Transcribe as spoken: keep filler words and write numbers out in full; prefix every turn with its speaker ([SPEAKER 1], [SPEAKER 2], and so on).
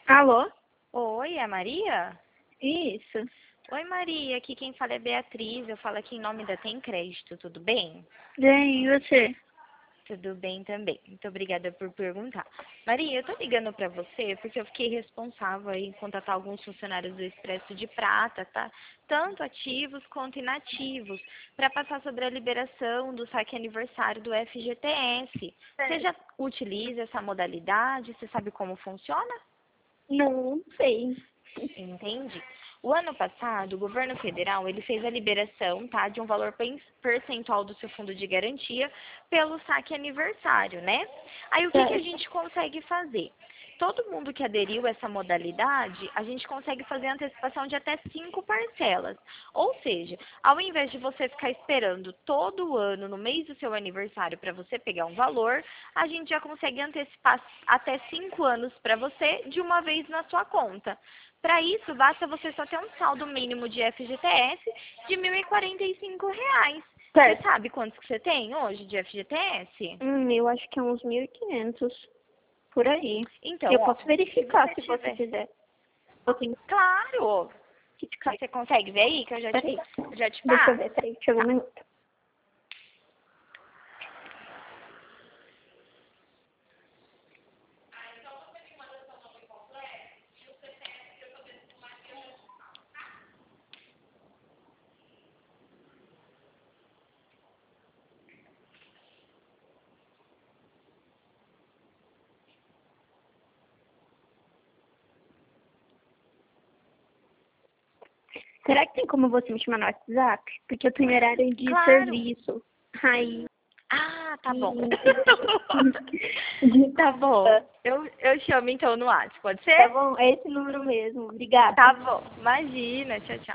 [SPEAKER 1] Alô?
[SPEAKER 2] Oi, é a Maria?
[SPEAKER 1] Isso.
[SPEAKER 2] Oi, Maria, aqui quem fala é Beatriz, eu falo aqui em nome da Tem Crédito, tudo bem?
[SPEAKER 1] Bem, e você?
[SPEAKER 2] Tudo bem também, muito obrigada por perguntar. Maria, eu tô ligando pra você porque eu fiquei responsável em contatar alguns funcionários do Expresso de Prata, tá? Tanto ativos quanto inativos, para passar sobre a liberação do saque aniversário do F G T S. Você já utiliza essa modalidade? Você sabe como funciona?
[SPEAKER 1] Não sei.
[SPEAKER 2] Entende? O ano passado, o governo federal, ele fez a liberação, tá, de um valor pen- percentual do seu fundo de garantia pelo saque aniversário, né? Aí o que que a
[SPEAKER 1] Certo.
[SPEAKER 2] gente consegue fazer? Todo mundo que aderiu a essa modalidade, a gente consegue fazer antecipação de até cinco parcelas. Ou seja, ao invés de você ficar esperando todo ano, no mês do seu aniversário, para você pegar um valor, a gente já consegue antecipar até cinco anos para você de uma vez na sua conta. Para isso, basta você só ter um saldo mínimo de F G T S de mil e quarenta e cinco reais. Você
[SPEAKER 1] Certo.
[SPEAKER 2] sabe quantos que você tem hoje de F G T S?
[SPEAKER 1] Hum, eu acho que é uns mil e quinhentos por aí.
[SPEAKER 2] Então,
[SPEAKER 1] Eu
[SPEAKER 2] ó,
[SPEAKER 1] posso
[SPEAKER 2] se
[SPEAKER 1] verificar
[SPEAKER 2] você
[SPEAKER 1] se você
[SPEAKER 2] tiver...
[SPEAKER 1] quiser. Eu tenho
[SPEAKER 2] Claro!
[SPEAKER 1] que te cair.
[SPEAKER 2] Você consegue ver aí que eu já te,
[SPEAKER 1] Peraí.
[SPEAKER 2] eu já te
[SPEAKER 1] Deixa eu
[SPEAKER 2] passo?
[SPEAKER 1] ver, peraí, chegou um
[SPEAKER 2] Tá.
[SPEAKER 1] minuto. Será que tem como você me chamar no WhatsApp? Porque eu tô em horário de
[SPEAKER 2] Claro!
[SPEAKER 1] serviço. Aí.
[SPEAKER 2] Ah, tá bom.
[SPEAKER 1] De-
[SPEAKER 2] Tá bom. Eu, eu chamo então no WhatsApp, pode
[SPEAKER 1] Tá
[SPEAKER 2] ser?
[SPEAKER 1] bom? É esse número mesmo. Obrigada.
[SPEAKER 2] Tá bom. Imagina. Tchau, tchau.